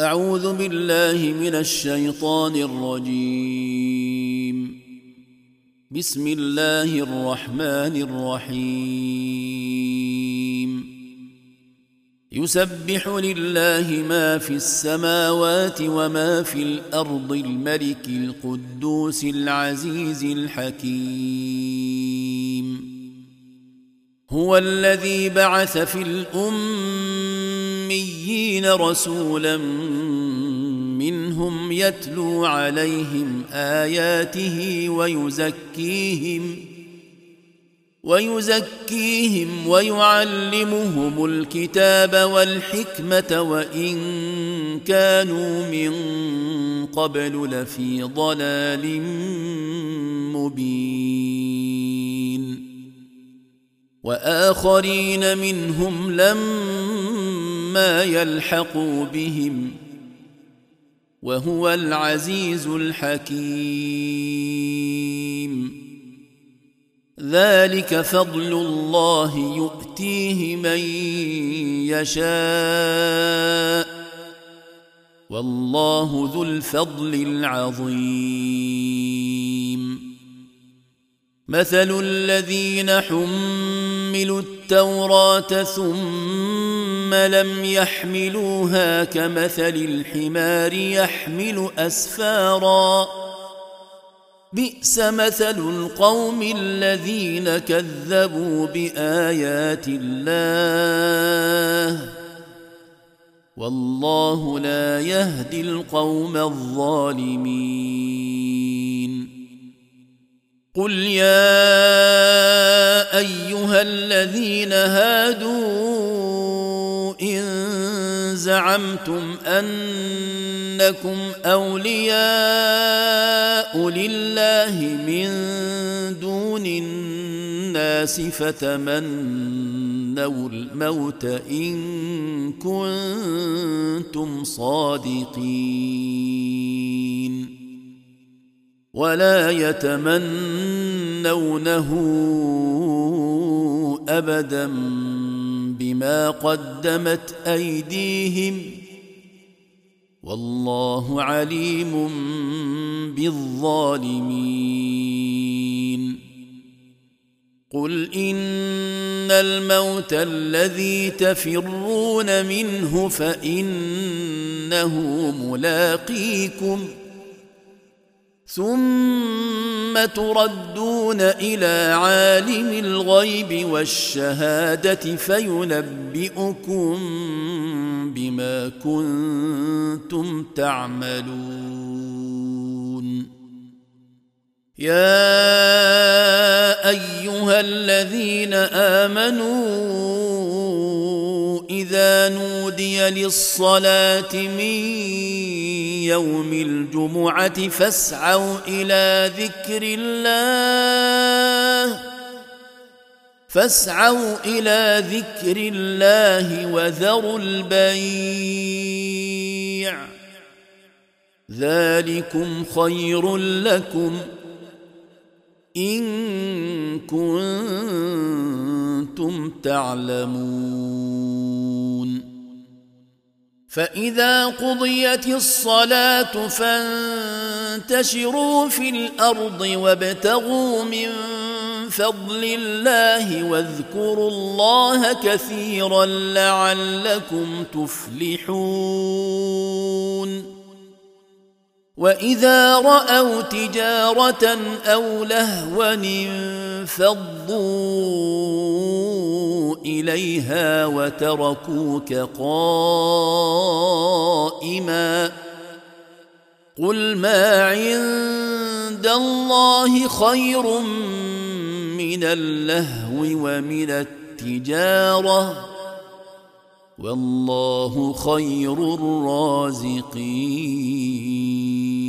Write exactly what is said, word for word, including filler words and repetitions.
أعوذ بالله من الشيطان الرجيم. بسم الله الرحمن الرحيم. يسبح لله ما في السماوات وما في الأرض الملك القدوس العزيز الحكيم. هو الذي بعث في الأميين رسولا منهم يتلو عليهم آياته ويزكيهم ويزكيهم ويعلمهم الكتاب والحكمة وإن كانوا من قبل لفي ضلال مبين. وآخرين منهم لما يلحقوا بهم وهو العزيز الحكيم. ذلك فضل الله يؤتيه من يشاء والله ذو الفضل العظيم. مثل الذين حملوا التوراة ثم لم يحملوها كمثل الحمار يحمل أسفارا بئس مثل القوم الذين كذبوا بآيات الله والله لا يهدي القوم الظالمين. قل يا أيها الذين هادوا إن زعمتم أنكم أولياء لله من دون الناس فتمنوا الموت إن كنتم صادقين ولا يتمنونه أبدا بما قدمت أيديهم والله عليم بالظالمين. قل إن الموت الذي تفرون منه فإنه ملاقيكم ثم تردون إلى عالم الغيب والشهادة فينبئكم بما كنتم تعملون. يا أيها الذين آمنوا إذا نودي للصلاة من يوم الجمعة فاسعوا إلى ذكر الله فاسعوا إلى ذكر الله وذروا البيع ذلكم خير لكم إن كنتم تعلمون. فإذا قضيت الصلاة فانتشروا في الأرض وابتغوا من فضل الله واذكروا الله كثيرا لعلكم تفلحون. وإذا رأوا تجارة أو لهوا انفضوا إليها وتركوك قائما قل ما عند الله خير من اللهو ومن التجارة والله خير الرازقين.